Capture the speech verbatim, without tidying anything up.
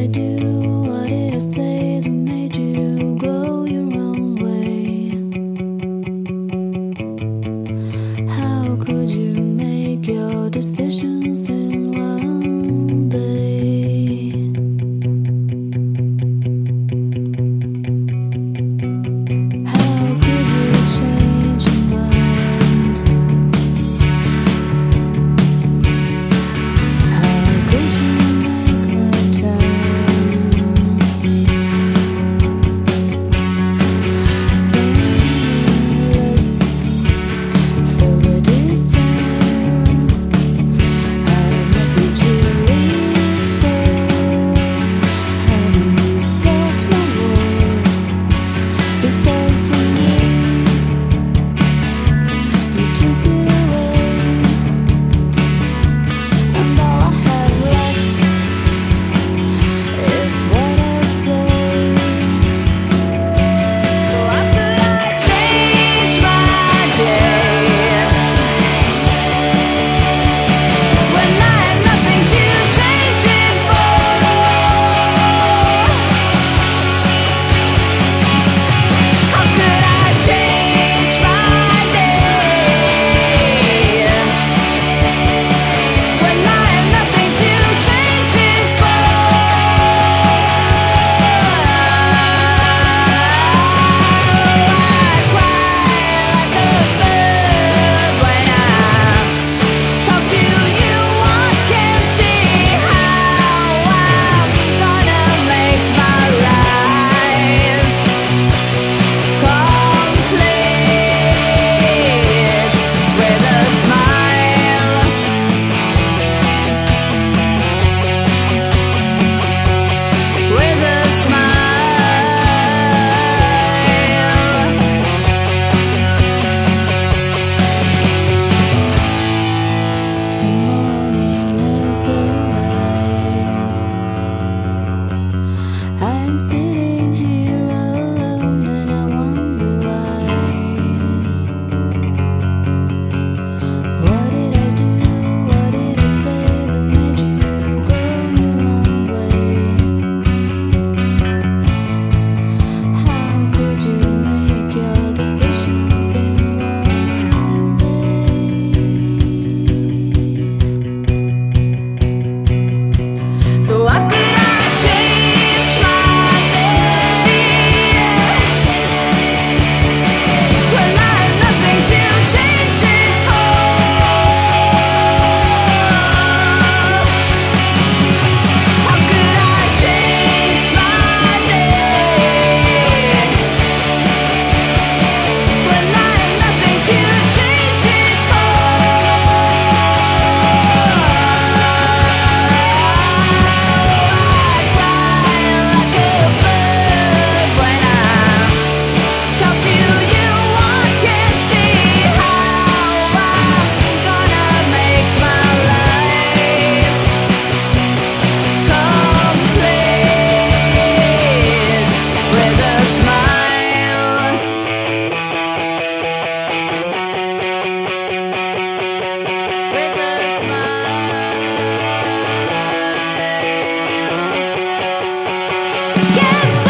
I do? What did I say that made you go your own way? How could you make your decisions in one day? How could you change your mind? How could you make my time? Seamless, filled with despair. I've nothing to live for. Haven't you thought my world is stole from me? You took it away, and all I have left is what I say. So how could I change my day when I have nothing to change it for? How could I change my day when I have nothing to change it for? I cry like a bird when I talk to you. I can't see how I'm gonna make my life complete with a smile. With a smile. The morning has arrived. I'm sitting here alone and I wonder why. What did I do? What did I say that made you go your own way? How could you make your decisions in one day? So how could I change my day when I have nothing to change it for? How could I change my day when I have nothing to change it for? I cry like a bird when I talk to you. I can't see how I'm gonna make my life complete with a smile. With a smile. Can't